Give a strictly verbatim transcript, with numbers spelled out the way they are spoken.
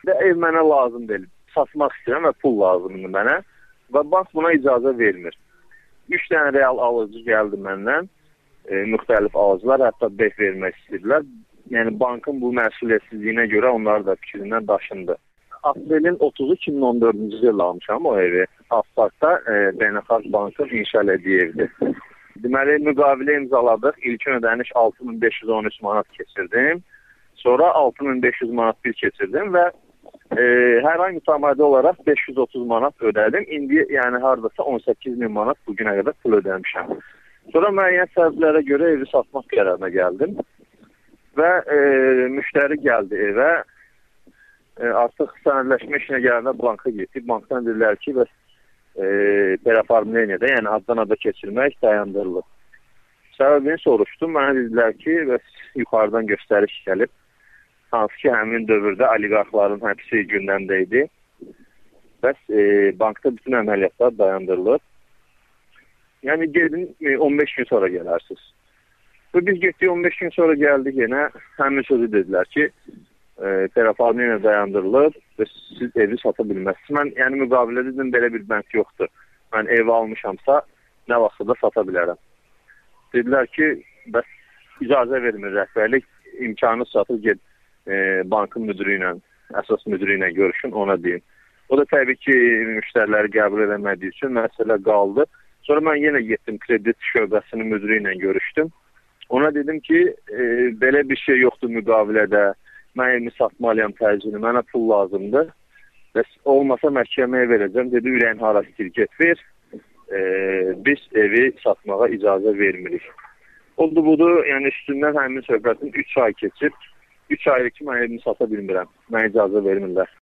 Və ev mənə lazım deyil. Satmaq istəyirəm və pul lazımdır mənə. Və bank buna icazə vermir. Üç dənə real alıcı gəldi məndən. E, müxtəlif alıcılar hətta beh vermək istəyirlər. Yəni bankın bu məsuliyyətsizliyinə görə onlar da fikrindən daşındı. Aprelin otuzu iki min on dördüncü ildə almışam o evi. Asparkda e, Beynəlxalq Bankın inşa elədiyi evdir. Deməli, müqavilə imzaladıq. İlkin ödəniş altı min beş yüz on üç manat keçirdim. Sonra altı min beş yüz manat bir keçirdim və e, hər ay mütəmadi olaraq beş yüz otuz manat ödədim. İndi yəni hardasa on səkkiz min manat bugünə qədər pul ödəmişəm. Sonra müəyyən səbəblərə görə evi satmaq qərarına gəldim. Və e, müştəri gəldi evə. E, artıq sənədləşmə işinə gələndə banka getdik. Bankdan dedilər ki, bəs e, peraformleniyada, yəni addan ada keçirmək dayandırılır. Səbəbini soruşdum. Mənə dedilər ki, bəs yuxarıdan göstəriş gəlib. Hansı ki, həmin dövrdə oliqarxların həbsi gündəmdə idi. Bəs e, bankda bütün əməliyyatlar dayandırılır. Yəni, gedin e, on beş gün sonra gələrsiniz. Və biz getdik, on beş gün sonra gəldik yenə. Həmin sözü dedilər ki, e, peraformleniya dayandırılır və siz evi sata bilməzsiniz. Mən, yəni müqavilədə dedim, belə bir bənd yoxdur. Mən evi almışamsa, nə vaxtda da sata bilərəm. Dedilər ki, bəs icazə vermir rəhbərlik, imkanı satır, ged e, bankın müdürü ilə, əsas müdürü ilə görüşün, ona deyin. O da təbii ki, müştəriləri qəbul edəmədiyi üçün məsələ qaldı. Sonra mən yenə getdim, kredit şöbəsinin müdürü ilə görüşdüm. Ona dedim ki, e, belə bir şey yoxdur müqavilədə, mən evimi satmalıyam təcili, mənə pul lazımdır. Bəs olmasa məhkəməyə verəcəm. Dedi, ürəyin hara istəyir, get ver. E, biz evi satmağa icazə vermirik. Oldu budur, yəni üstündən həmin söhbətin üç ay keçib. üç aylık ki, mən evimi sata bilmirəm. Mənə icazə vermirlər.